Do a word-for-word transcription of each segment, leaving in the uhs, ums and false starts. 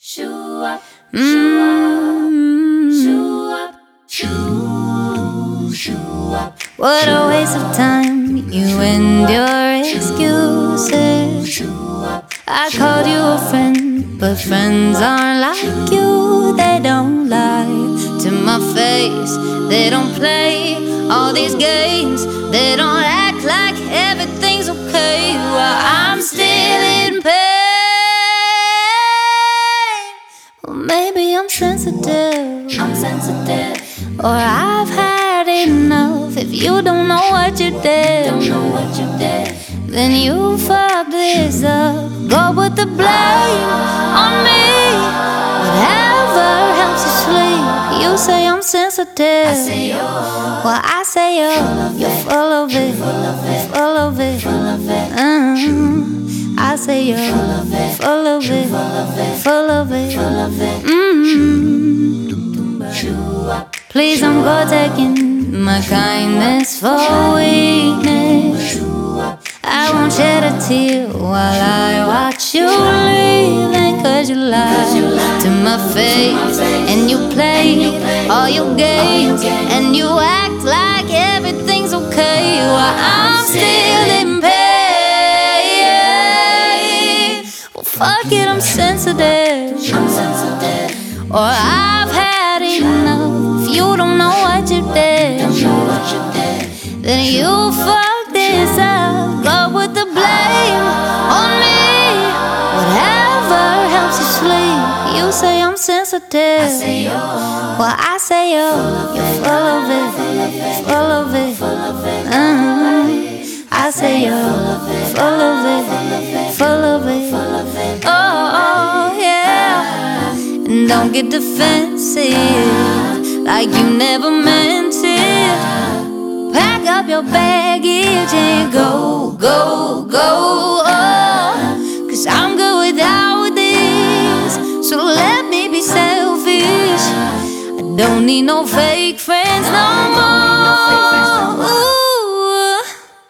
Show up, show up, show up, show, show up. What a waste of time, you and your excuses. I called you a friend, but friends aren't like you. They don't lie to my face, they don't play all these games. They don't act like everything's okay while I'm still in pain. Well, maybe I'm sensitive, I'm sensitive, or I've had enough. If you don't know what you did, don't know what you did, then you fucked this up. Go put the blame on me. Whatever helps you sleep. You say I'm sensitive, I say you're, well I say you're, you're full of it, full of it, full of it, full of it, mm-hmm. I say you're full of it, full of it, full of it, full of it, full of it. Mm-hmm. Show up, Please don't go taking my kindness for weakness. I won't shed a tear while I watch you leaving. Cause you lie to my face, and you play all your games, and you act like everything's okay while I'm still in pain. Well, fuck it, I'm sensitive, I'm sensitive, or I've had enough. If you don't know what you did, don't know what you did, then you fucked this up. Go with the blame on me. Whatever helps you sleep. You say I'm sensitive, I say you're, well I say you're, you're full of it, full of it, full of it, mm-hmm. I say you're full of it, full of it, full of it. oh, oh yeah. And don't get defensive like you never meant it. Pack up your baggage and go, go, go, oh. Cause I'm good without this, so let me be selfish. I don't need no fake friends no more. Ooh.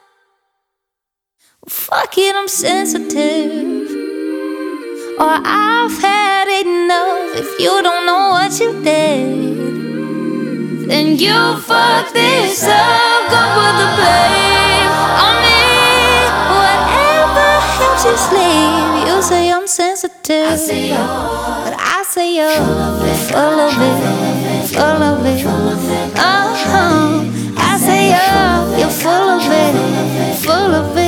Fuck it, I'm sensitive, or I've had enough. If you don't know what you did, then you fucked this up. Go put the blame on me. Whatever helps you sleep. You say I'm sensitive, I say you're, but I say you're full of it, full of it. Oh, I say you're, you're full of it, full of it.